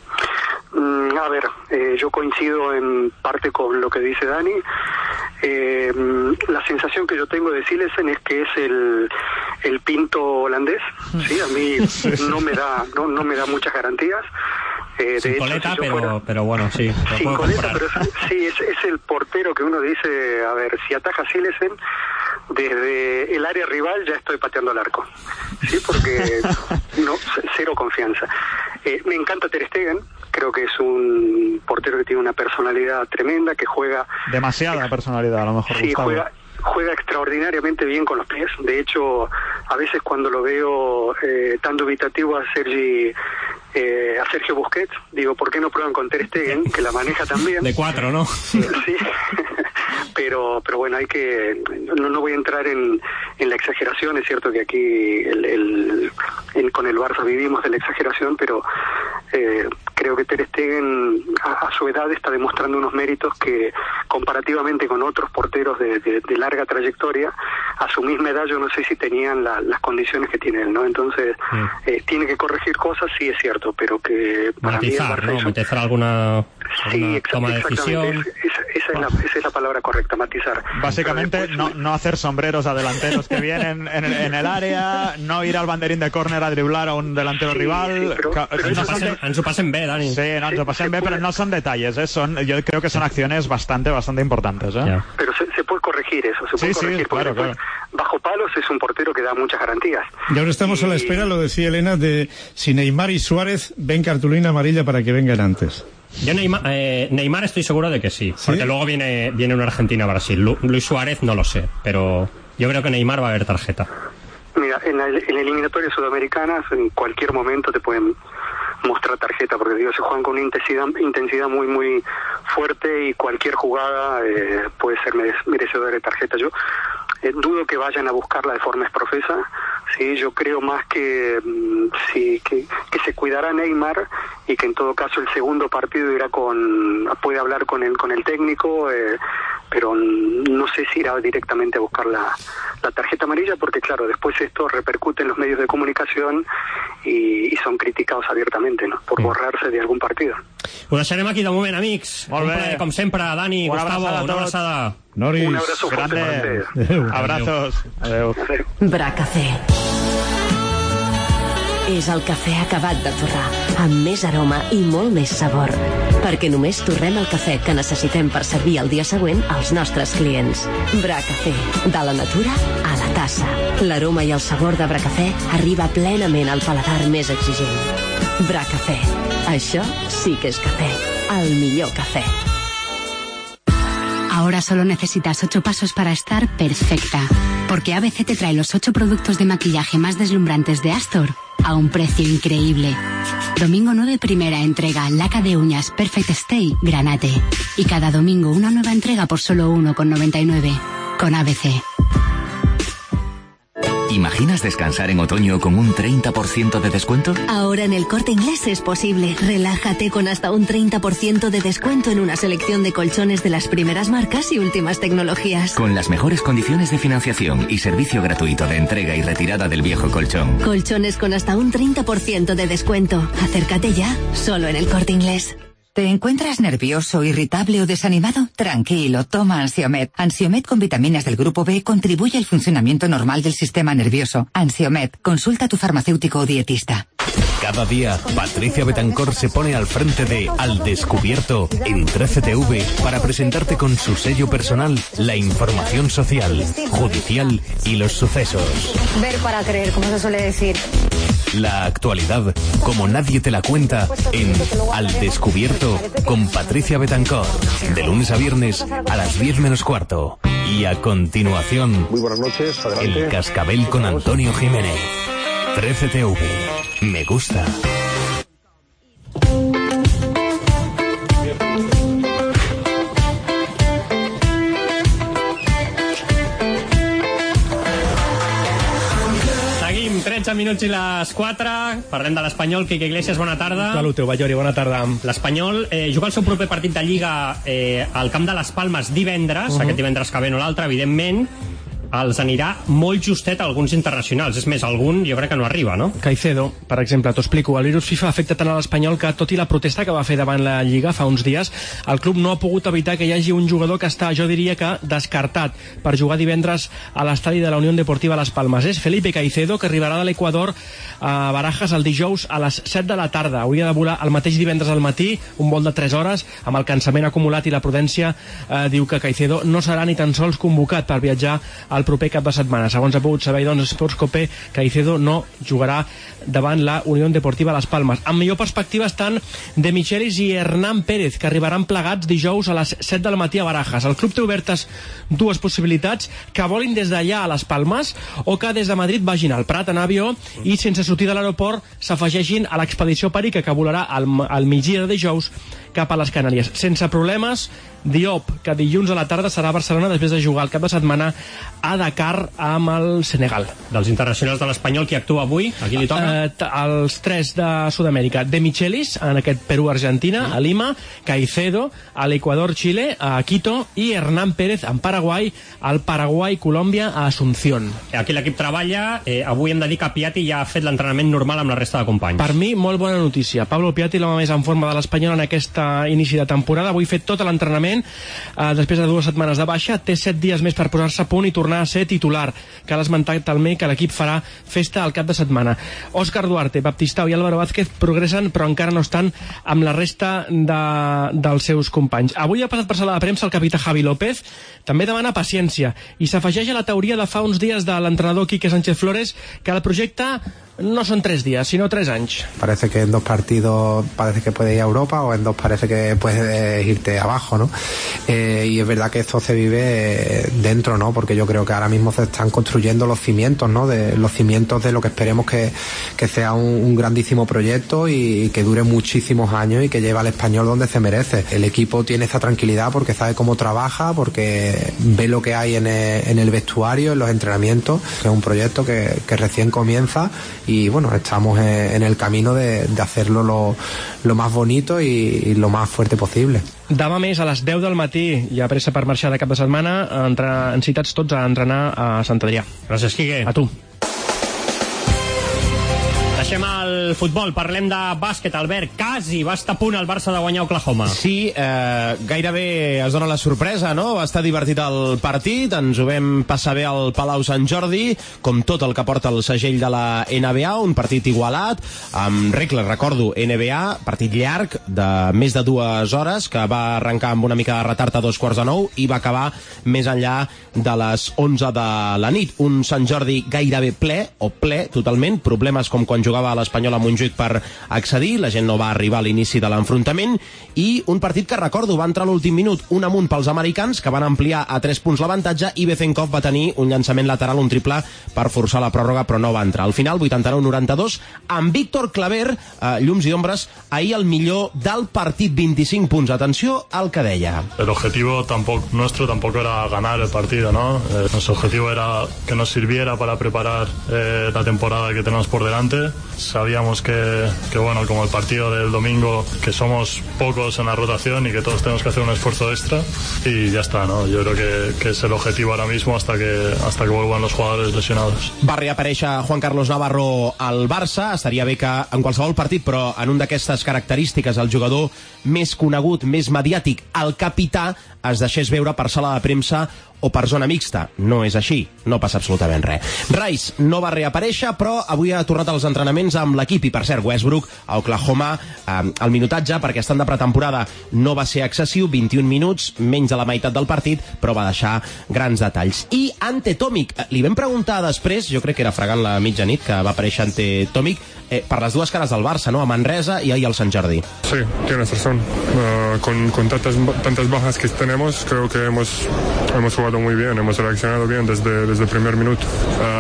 Mm, a ver, eh, yo coincido en parte con lo que dice Dani. Eh, la sensación que yo tengo de Silesen es que es el, el Pinto holandés, sí, a mí no me da no, no me da muchas garantías. Eh, Sin de coleta, hecho, si pero, fuera... pero bueno, sí. Sin coleta, pero es, sí, es, es el portero que uno dice, a ver, si ataja Silesen, desde el área rival ya estoy pateando al arco, sí, porque no, cero confianza. Eh, me encanta Ter Stegen, creo que es un portero que tiene una personalidad tremenda, que juega... Demasiada personalidad, a lo mejor. Sí, Gustavo. juega, juega extraordinariamente bien con los pies. De hecho, a veces cuando lo veo eh, tan dubitativo a Sergi... Eh, a Sergio Busquets, digo, ¿por qué no prueban con Ter Stegen, que la maneja también? De cuatro, ¿no? Sí, pero pero bueno, hay que... No, no voy a entrar en, en la exageración, es cierto que aquí el, el, el, con el Barça vivimos de la exageración, pero eh, creo que Ter Stegen a, a su edad está demostrando unos méritos que comparativamente con otros porteros de, de, de larga trayectoria, a su misma edad yo no sé si tenían la, las condiciones que tiene él, ¿no? Entonces, mm. eh, tiene que corregir cosas, sí es cierto, pero que para matizar, mí ¿no? Matizar alguna, alguna sí, toma de decisión. Esa, esa, es la, esa es la palabra correcta, matizar. Básicamente, después, no, no hacer sombreros a delanteros que vienen en, en el área, no ir al banderín de córner a driblar a un delantero sí, rival. Sí, pero, que, pero no pasen, de... ens ho passen bé, Dani. Sí, no, ens ho passen bé, pero no son detalles, ¿eh? Son, yo creo que son acciones bastante, bastante importantes. ¿eh? Yeah. Pero se, se puede corregir eso, se puede sí, corregir. Sí, claro, claro. Bajo palos es un portero que da muchas garantías. Y ahora estamos y... a la espera, lo decía Elena, de si Neymar y Suárez ven cartulina amarilla para que vengan antes. Yo Neymar, eh, Neymar estoy seguro de que sí, ¿sí? Porque luego viene, viene una Argentina-Brasil. Lu, Luis Suárez no lo sé, pero yo creo que Neymar va a haber tarjeta. Mira, en la, en la eliminatoria sudamericana en cualquier momento te pueden mostrar tarjeta, porque digo, se juegan con una intensidad, intensidad muy muy fuerte y cualquier jugada eh, puede ser merecedora de tarjeta. Yo eh, dudo que vayan a buscarla de forma exprofesa, sí, yo creo más que, sí, que que se cuidará Neymar y que en todo caso el segundo partido irá con, puede hablar con el con el técnico, eh, pero no sé si irá directamente a buscar la, la tarjeta amarilla, porque claro, después esto repercute en los medios de comunicación y, y son criticados abiertamente, ¿no? Por borrarse de algún partido. Ho deixarem aquí de moment, amics. Molt un bé. plaer, com sempre, Dani, una Gustavo, abraçada una abraçada. Noris. Un abrazo grande. Adeu. Abrazos. Adeu. Adeu. Bra Cafè. És el cafè acabat de torrar, amb més aroma i molt més sabor. Perquè només torrem el cafè que necessitem per servir el dia següent als nostres clients. Bra Cafè, de la natura a la tassa. L'aroma i el sabor de Bra Cafè arriba plenament al paladar més exigent. Bra Cafè. Això sí que és cafè. El millor cafè. Ahora solo necesitas ocho pasos para estar perfecta. Porque A B C te trae los ocho productos de maquillaje más deslumbrantes de Astor a un precio increíble. Domingo nueve, primera entrega, laca de uñas Perfect Stay, Granate. Y cada domingo una nueva entrega por solo uno con noventa y nueve. Con A B C. ¿Imaginas descansar en otoño con un treinta por ciento de descuento? Ahora en el Corte Inglés es posible. Relájate con hasta un treinta por ciento de descuento en una selección de colchones de las primeras marcas y últimas tecnologías. Con las mejores condiciones de financiación y servicio gratuito de entrega y retirada del viejo colchón. Colchones con hasta un treinta por ciento de descuento. Acércate ya, solo en el Corte Inglés. ¿Te encuentras nervioso, irritable o desanimado? Tranquilo, toma Ansiomed. Ansiomed con vitaminas del grupo B contribuye al funcionamiento normal del sistema nervioso. Ansiomed, consulta a tu farmacéutico o dietista. Cada día, Patricia Betancor se pone al frente de Al Descubierto en trece T V para presentarte con su sello personal la información social, judicial y los sucesos. Ver para creer, como se suele decir. La actualidad, como nadie te la cuenta, en Al Descubierto con Patricia Betancor. De lunes a viernes a las diez menos cuarto. Y a continuación, muy buenas noches, adelante. El Cascabel con Antonio Jiménez. trece T V. Me gusta. minuts i les quatre. Parlem de l'Espanyol. Quique Iglesias, bona tarda. Salut, teu, Ballori, bona tarda. L'Espanyol eh, juga el seu proper partit de Lliga eh, al camp de les Palmes divendres, uh -huh. aquest divendres que ve no l'altre, evidentment. Els anirà molt justet a alguns internacionals. És més, algun jo crec que no arriba, no? Caicedo, per exemple, t'ho explico. El virus FIFA afecta tant a l'Espanyol que, tot i la protesta que va fer davant la Lliga fa uns dies, el club no ha pogut evitar que hi hagi un jugador que està, jo diria que, descartat per jugar divendres a l'estadi de la Unió Deportiva Las Palmas. És Felipe Caicedo, que arribarà de l'Equador a Barajas el dijous a les set de la tarda. Hauria de volar el mateix divendres al matí, un vol de tres hores, amb el cansament acumulat i la prudència, eh, diu que Caicedo no serà ni tan sols convocat per viatjar al proper cap de setmana. Segons ha pogut saber, doncs, Sports Cope, Caicedo no jugarà davant la Unió Deportiva Las Palmes. En millor perspectiva estan De Michelis i Hernán Pérez, que arribaran plegats dijous a les set del matí a Barajas. El club té obertes dues possibilitats: que volin des d'allà a Las Palmes o que des de Madrid vagin al Prat en avió i, sense sortir de l'aeroport, s'afegeixin a l'expedició Perica, que volarà al, al migdia de dijous cap a les Canàries. Sense problemes, Diop, que dilluns a la tarda serà a Barcelona després de jugar el cap de setmana a Dakar amb el Senegal. Dels internacionals de l'Espanyol, qui actua avui? A qui li toca? Eh, els tres de Sud-amèrica. De Michelis, en aquest Perú-Argentina, a Lima, Caicedo, a l'Equador, Xile, a Quito, i Hernán Pérez, en Paraguai, al Paraguai, Colòmbia, a Asunción. Aquí l'equip treballa. Eh, avui hem de dir que Piatti ja ha fet l'entrenament normal amb la resta de companys. Per mi, molt bona notícia. Pablo Piatti, l'home més en forma de l'Espanyol en aquest inici de temporada. Avui ha fet tot l'entrenament eh, després de dues setmanes de baixa. Té set dies més per posar-se a punt i tornar a ser titular. Cal esmentar també que l'equip farà festa al cap de setmana. Òscar Duarte, Baptistao i Álvaro Vázquez progressen, però encara no estan amb la resta de, dels seus companys. Avui ha passat per sala de premsa el capità Javi López. També demana paciència i s'afegeix a la teoria de fa uns dies de l'entrenador Quique Sánchez Flores, que el projecte no son tres días, sino tres años. Parece que en dos partidos parece que puedes ir a Europa, o en dos parece que puedes irte abajo, ¿no? Eh, y es verdad que esto se vive dentro, ¿no? Porque yo creo que ahora mismo se están construyendo los cimientos, ¿no? De los cimientos de lo que esperemos que, que sea un, un grandísimo proyecto y, y que dure muchísimos años y que lleve al Español donde se merece. El equipo tiene esa tranquilidad porque sabe cómo trabaja, porque ve lo que hay en el, en el vestuario, en los entrenamientos, que es un proyecto que, que recién comienza. Y bueno, estamos en el camino de, de hacerlo lo, lo más bonito y, y lo más fuerte posible. Demà més a les deu del matí, hi ha pressa per marxar de cap de setmana, entren citats tots a entrenar a Sant Adrià. Gràcies, Quique. A tu. Deixem el futbol, parlem de bàsquet. Albert, quasi va estar a punt el Barça de guanyar Oklahoma. Sí, eh, gairebé es dona la sorpresa, no? Va estar divertit el partit, ens ho vam passar bé al Palau Sant Jordi, com tot el que porta el segell de la N B A, un partit igualat, amb regles, recordo, N B A, partit llarg, de més de dues hores, que va arrencar amb una mica de retard a dos quarts de nou i va acabar més enllà de les onze de la nit. Un Sant Jordi gairebé ple, o ple totalment, problemes com quan jugava a l'Espanyol a Montjuïc per accedir, la gent no va arribar a l'inici de l'enfrontament, i un partit que, recordo, va entrar a l'últim minut un amunt pels americans, que van ampliar a tres punts l'avantatge, i Bezenkov va tenir un llançament lateral, un triple, per forçar la pròrroga, però no va entrar. Al final, vuitanta-nou noranta-dos, amb Víctor Claver, eh, llums i ombres, ahir el millor del partit, vint-i-cinc punts. Atenció al que deia. El objetivo tampoco, nuestro tampoco era ganar el partido, ¿no? Eh, nuestro objetivo era que nos sirviera para preparar eh, la temporada que tenemos por delante. Sabíamos que, que, bueno, como el partido del domingo, que somos pocos en la rotación y que todos tenemos que hacer un esfuerzo extra, y ya está, ¿no? Yo creo que, que es el objetivo ahora mismo hasta que, hasta que vuelvan los jugadores lesionados. Va reaparèixer Juan Carlos Navarro al Barça. Estaria bé que en qualsevol partit, però en un d'aquestes característiques, el jugador més conegut, més mediàtic, el capità, es deixés veure per sala de premsa o per zona mixta. No és així, no passa absolutament res. Rice no va reaparèixer, però avui ha tornat als entrenaments amb l'equip, i per cert, Westbrook a Oklahoma, eh, el minutatge, perquè estan de pretemporada, no va ser excessiu, vint-i-un minuts, menys de la meitat del partit, però va deixar grans detalls. I Ante Tomic, li vam preguntar després, jo crec que era fregant la mitjanit que va aparèixer Ante Tomic, eh, per les dues cares del Barça, ¿no? A Manresa y ahí al Sant Jordi. Sí, tienes razón. Uh, con con tantas, tantas bajas que tenemos, creo que hemos, hemos jugado muy bien, hemos reaccionado bien desde, desde el primer minuto. Uh,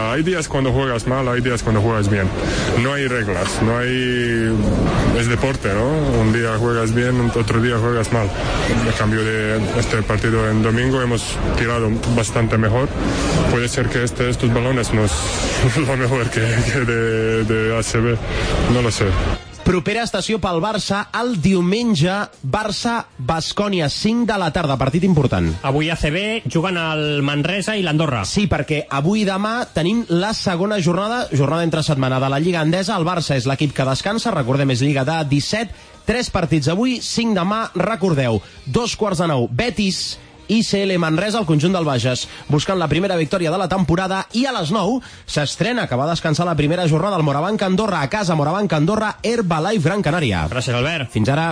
Uh, hay días cuando juegas mal, hay días cuando juegas bien. No hay reglas, no hay... Es deporte, ¿no? Un día juegas bien, otro día juegas mal. A cambio de este partido en domingo hemos tirado bastante mejor. Puede ser que este, estos balones no es lo mejor que, que de, de A C B. No lo sé. Propera estació pel Barça el diumenge, Barça-Bascònia, cinc de la tarda, partit important. Avui A C B juguen el Manresa i l'Andorra. Sí, perquè avui i demà tenim la segona jornada, jornada entre setmana de la Lliga Endesa. El Barça és l'equip que descansa, recordem, és Lliga de disset, tres partits avui, cinc demà, recordeu, dos quarts de nou, Betis I C L Manresa, el conjunt del Bages, buscant la primera victòria de la temporada, i a les nou s'estrena, que va descansar la primera jornada, el Morabanc Andorra, a casa, Morabanc Andorra, Herbalife Gran Canària. Gràcies, Albert. Fins ara.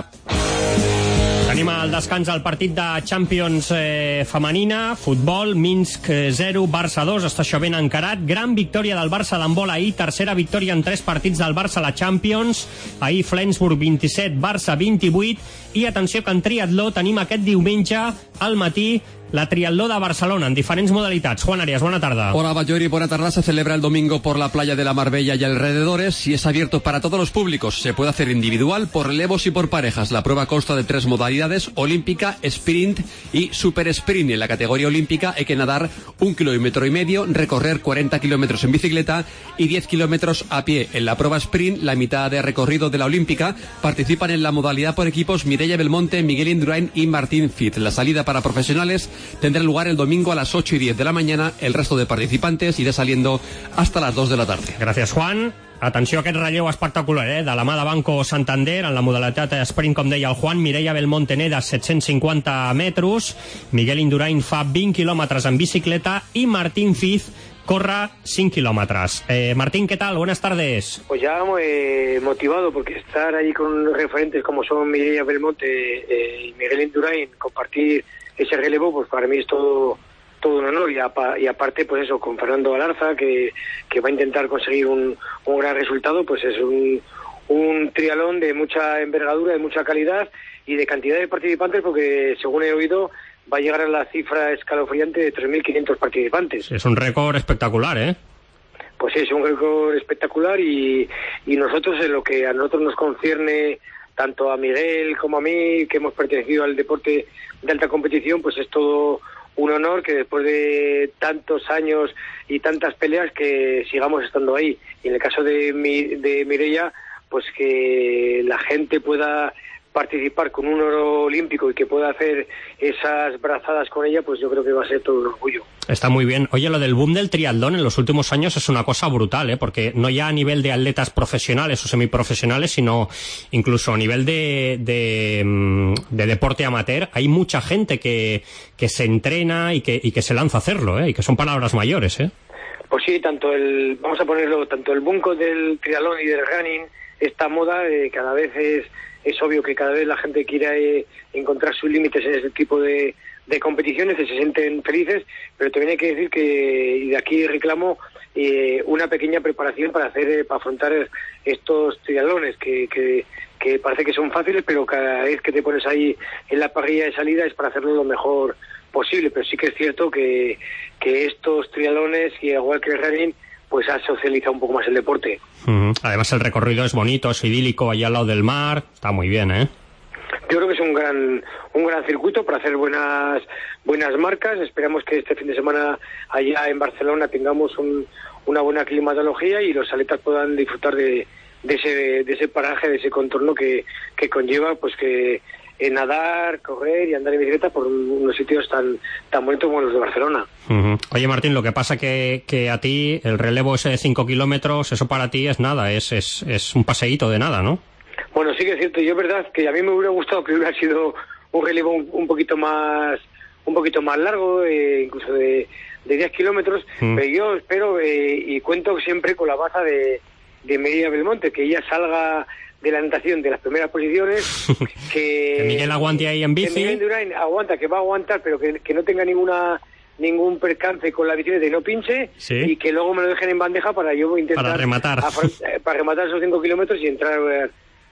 Tenim al descans el partit de Champions eh, femenina, futbol, Minsk zero, Barça dos, està això ben encarat. Gran victòria del Barça d'handbol ahir, tercera victòria en tres partits del Barça a la Champions. Ahir Flensburg vint-i-set, Barça vint-i-vuit. I atenció que en triatló tenim aquest diumenge al matí la triatló de Barcelona en diferents modalitats. Juan Arias, buena tarde. Hola, Bayori, buena tarde. Se celebra el domingo por la playa de la Marbella y alrededores y es abierto para todos los públicos. Se puede hacer individual, por relevos y por parejas. La prueba consta de tres modalidades: olímpica, sprint y super sprint. En la categoría olímpica hay que nadar un kilómetro y medio, recorrer cuarenta kilómetros en bicicleta y diez kilómetros a pie. En la prueba sprint, la mitad de recorrido de la olímpica, participan en la modalidad por equipos Mireia Belmonte, Miguel Indurain y Martín Fit. La salida para profesionales tendrá lugar el domingo a las ocho y diez de la mañana. El resto de participantes irá saliendo hasta las dos de la tarde. Gracias, Juan. Atenció a aquest relleu espectacular, eh? De la mà de Banco Santander, en la modalitat sprint, com deia el Juan. Mireia Belmonte neda set-cents cinquanta metres, Miguel Indurain fa vint quilòmetres en bicicleta i Martín Fiz corre cinco kilómetros. Eh, Martín, ¿qué tal? Buenas tardes. Pues ya eh, motivado, porque estar ahí con referentes como son Mireia Belmonte eh, y Miguel Indurain, compartir ese relevo, pues para mí es todo todo un honor. Y, apa, y aparte, pues eso, con Fernando Galarza, que, que va a intentar conseguir un, un gran resultado, pues es un, un triatlón de mucha envergadura, de mucha calidad y de cantidad de participantes, porque según he oído, va a llegar a la cifra escalofriante de tres mil quinientos participantes. Es un récord espectacular, ¿eh? Pues sí, es un récord espectacular y, y nosotros, en lo que a nosotros nos concierne, tanto a Miguel como a mí, que hemos pertenecido al deporte de alta competición, pues es todo un honor que después de tantos años y tantas peleas que sigamos estando ahí. Y en el caso de, mi, de Mireia, pues que la gente pueda participar con un oro olímpico y que pueda hacer esas brazadas con ella, pues yo creo que va a ser todo un orgullo. Está muy bien. Oye, lo del boom del triatlón en los últimos años es una cosa brutal, ¿eh? Porque no ya a nivel de atletas profesionales o semiprofesionales, sino incluso a nivel de, de, de deporte amateur. Hay mucha gente que, que se entrena y que, y que se lanza a hacerlo, ¿eh? Y que son palabras mayores, ¿eh? Pues sí, tanto el, vamos a ponerlo, tanto el bunco del triatlón y del running, esta moda eh, cada vez es es obvio que cada vez la gente quiere eh, encontrar sus límites en ese tipo de, de competiciones, que se sienten felices, pero también hay que decir que, y de aquí reclamo, eh, una pequeña preparación para hacer eh, para afrontar estos triatlones, que, que, que parece que son fáciles, pero cada vez que te pones ahí en la parrilla de salida es para hacerlo lo mejor posible. Pero sí que es cierto que, que estos triatlones, y igual que el running, pues ha socializado un poco más el deporte. Uh-huh. Además el recorrido es bonito, es idílico, allá al lado del mar, está muy bien, ¿eh? Yo creo que es un gran un gran circuito para hacer buenas buenas marcas. Esperamos que este fin de semana allá en Barcelona tengamos un, una buena climatología y los atletas puedan disfrutar de, de ese de ese paraje, de ese contorno que, que conlleva, pues que eh, nadar, correr y andar en bicicleta por unos sitios tan tan bonitos como los de Barcelona. Uh-huh. Oye, Martín, lo que pasa que, que a ti el relevo ese de cinco kilómetros, eso para ti es nada, es, es, es un paseíto de nada, ¿no? Bueno, sí que es cierto. Yo es verdad que a mí me hubiera gustado que hubiera sido un relevo un, un poquito más un poquito más largo, eh, incluso de, de diez kilómetros, mm. pero yo espero eh, y cuento siempre con la baza de, de Mireia Belmonte, que ella salga de la natación de las primeras posiciones, que, que Miguel aguante ahí en bici. Que Miguel Indurain aguanta, que va a aguantar, pero que, que no tenga ninguna ningún percance con la bicicleta y no pinche, ¿sí? Y que luego me lo dejen en bandeja para yo intentar para rematar afront- para rematar esos cinco kilómetros y entrar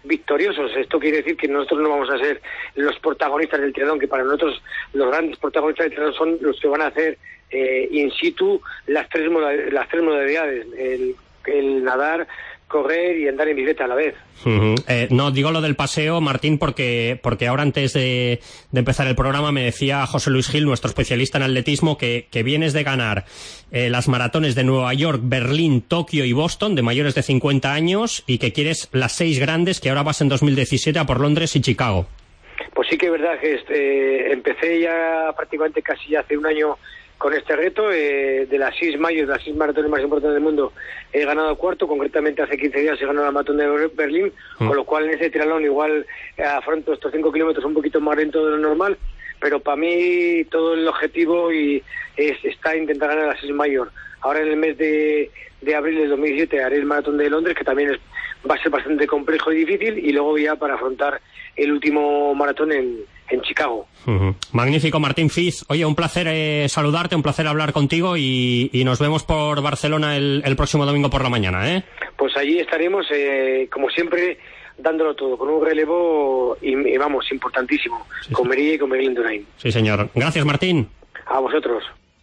victoriosos. Esto quiere decir que nosotros no vamos a ser los protagonistas del triatlón, que para nosotros los grandes protagonistas del triatlón son los que van a hacer eh, in situ las tres, las tres modalidades, el, el nadar, correr y andar en bicicleta a la vez. Uh-huh. eh, no, digo lo del paseo, Martín, porque porque ahora antes de, de empezar el programa me decía José Luis Gil, nuestro especialista en atletismo, que, que vienes de ganar eh, las maratones de Nueva York, Berlín, Tokio y Boston de mayores de cincuenta años y que quieres las seis grandes que ahora vas en dos mil diecisiete a por Londres y Chicago. Pues sí que es verdad que este, empecé ya prácticamente casi ya hace un año con este reto. Eh, de las seis mayos, de las seis maratones más importantes del mundo, he ganado cuarto. Concretamente hace quince días he ganado la maratón de Berlín, mm. con lo cual en ese triatlón igual eh, afronto estos cinco kilómetros un poquito más lento de lo normal, pero para mí todo el objetivo y es, está intentar ganar las seis mayor. Ahora en el mes de, de abril del dos mil diecisiete haré el maratón de Londres, que también es, va a ser bastante complejo y difícil, y luego ya para afrontar el último maratón en, en Chicago. Uh-huh. Magnífico, Martín Fiz. Oye, un placer eh, saludarte, un placer hablar contigo y, y nos vemos por Barcelona el, el próximo domingo por la mañana, ¿eh? Pues allí estaremos, eh, como siempre, dándolo todo, con un relevo, y, y vamos, importantísimo, sí, con Merilla y con Miguel Indurain. Sí, señor. Gracias, Martín. A vosotros.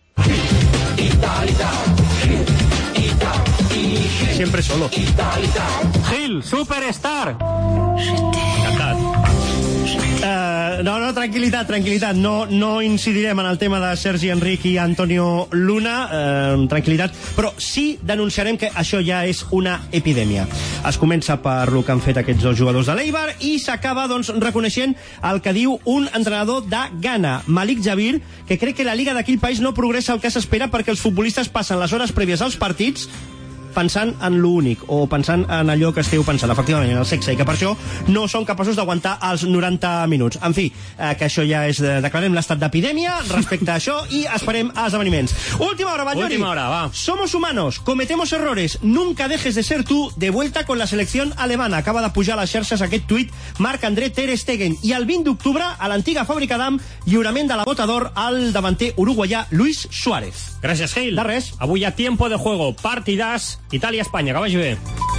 Siempre solo. Gil, Superstar. Uh, no, no, tranquil·litat, tranquil·litat. No, no incidirem en el tema de Sergi Enric i Antonio Luna, uh, tranquil·litat, però sí denunciarem que això ja és una epidèmia. Es comença per lo que han fet aquests dos jugadors de l'Eibar i s'acaba, doncs, reconeixent el que diu un entrenador de Ghana, Malik Jabir, que crec que la liga d'aquell país no progressa el que s'espera perquè els futbolistes passen les hores prèvies als partits pensant en l'únic, o pensant en allò que esteu pensant, efectivament, en el sexe, i que per això no són capaços d'aguantar els noranta minuts. En fi, eh, que això ja és... De, declarem l'estat d'epidèmia respecte a això i esperem esdeveniments. Última hora, Batllori. Última hora, va. Somos humanos, cometemos errores, nunca dejes de ser tú, de vuelta con la selección alemana. Acaba de pujar a les xarxes aquest tuit Marc-André Ter Stegen, i el vint d'octubre, a l'antiga fàbrica d'Am, lliurament de la bota d'or al davanter uruguaià Luis Suárez. Gràcies, Gil. De res. Avui hi ha tiempo de juego, partidàs, Itàlia-Espanya, que vagi bé.